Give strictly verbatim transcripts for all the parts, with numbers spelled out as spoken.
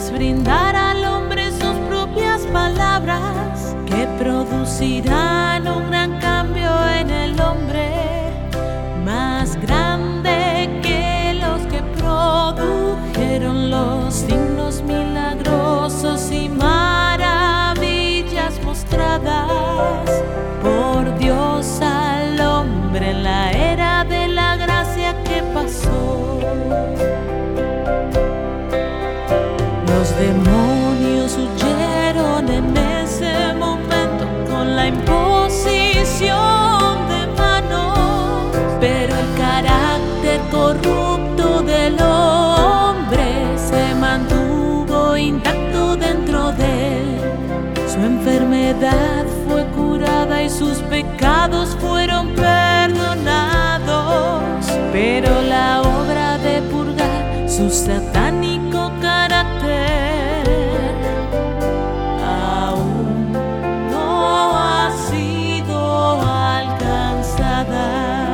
es brindar al hombre sus propias palabras que producirán un gran cambio en el hombre, más grande que los que produjeron los signos milagrosos y maravillas mostradas por Dios al hombre en la era de la gracia que pasó. Los demonios huyeron en ese momento con la imposición de manos, pero el carácter corrupto del hombre se mantuvo intacto dentro de él. Su enfermedad fue curada y sus pecados fueron perdonados, pero la obra de purgar su satánico carácter aún no ha sido alcanzada.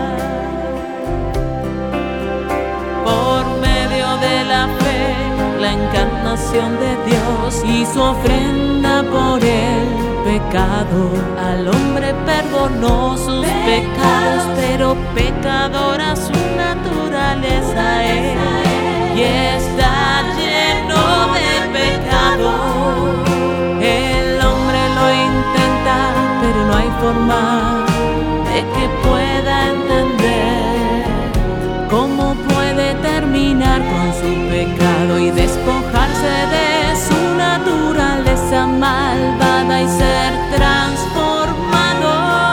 Por medio de la fe, la encarnación de Dios y su ofrenda por el pecado, al hombre perdonó sus pecados, pero pecadora su naturaleza es, y está lleno de pecado. El hombre lo intenta, pero no hay forma de que pueda entender cómo puede terminar con su pecado y despojarse de su naturaleza malvada y ser transformado,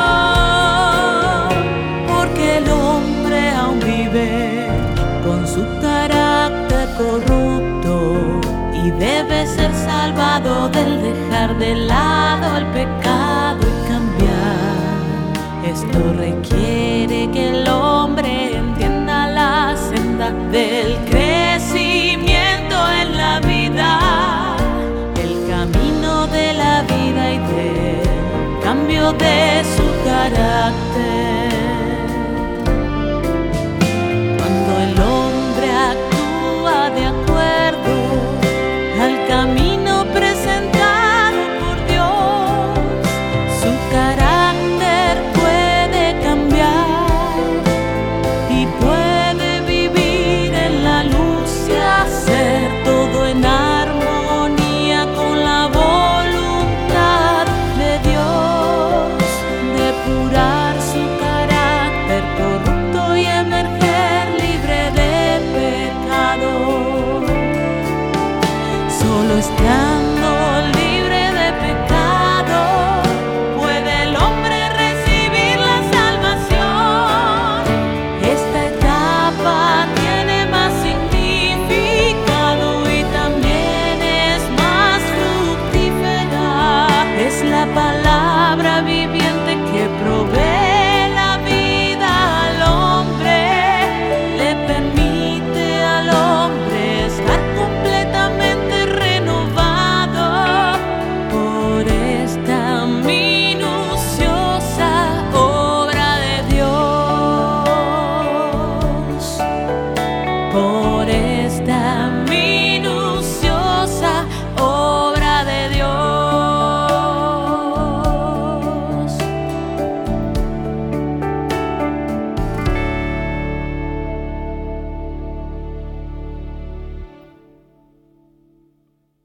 porque el hombre aún vive con su carácter corrupto y debe ser salvado del dejar de lado el pecado y cambiar. Esto requiere que el hombre entienda la senda del crecimiento en la vida, el camino de la vida y del cambio de su carácter. Cuando el hombre actúa de acuerdo al camino presentado por Dios, su carácter puede cambiar y puede vivir en la luz y hacer todo en armonía con la voluntad de Dios, depurar su carácter corrupto y emerger libre de pecado. Solo está